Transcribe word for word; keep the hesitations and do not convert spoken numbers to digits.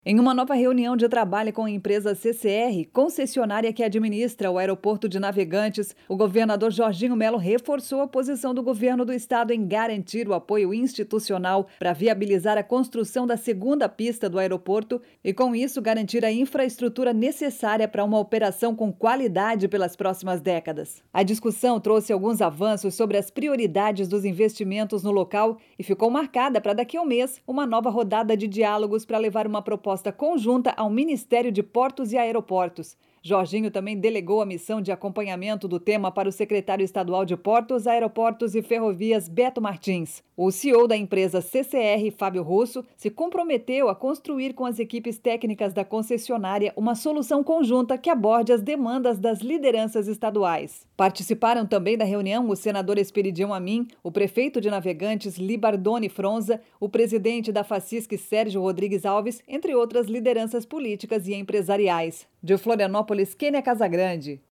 Em uma nova reunião de trabalho com a empresa C C R, concessionária que administra o aeroporto de Navegantes, o governador Jorginho Melo reforçou a posição do governo do estado em garantir o apoio institucional para viabilizar a construção da segunda pista do aeroporto e, com isso, garantir a infraestrutura necessária para uma operação com qualidade pelas próximas décadas. A discussão trouxe alguns avanços sobre as prioridades dos investimentos no local e ficou marcada para daqui a um mês uma nova rodada de diálogos para levar uma proposta conjunta ao Ministério de Portos e Aeroportos. Jorginho também delegou a missão de acompanhamento do tema para o secretário estadual de Portos, Aeroportos e Ferrovias, Beto Martins. O C E O da empresa C C R, Fábio Russo, se comprometeu a construir com as equipes técnicas da concessionária uma solução conjunta que aborde as demandas das lideranças estaduais. Participaram também da reunião o senador Esperidião Amin, o prefeito de Navegantes, Libardone Fronza, o presidente da Facisc, Sérgio Rodrigues Alves, entre outras lideranças políticas e empresariais. De Florianópolis, Kênia Casagrande.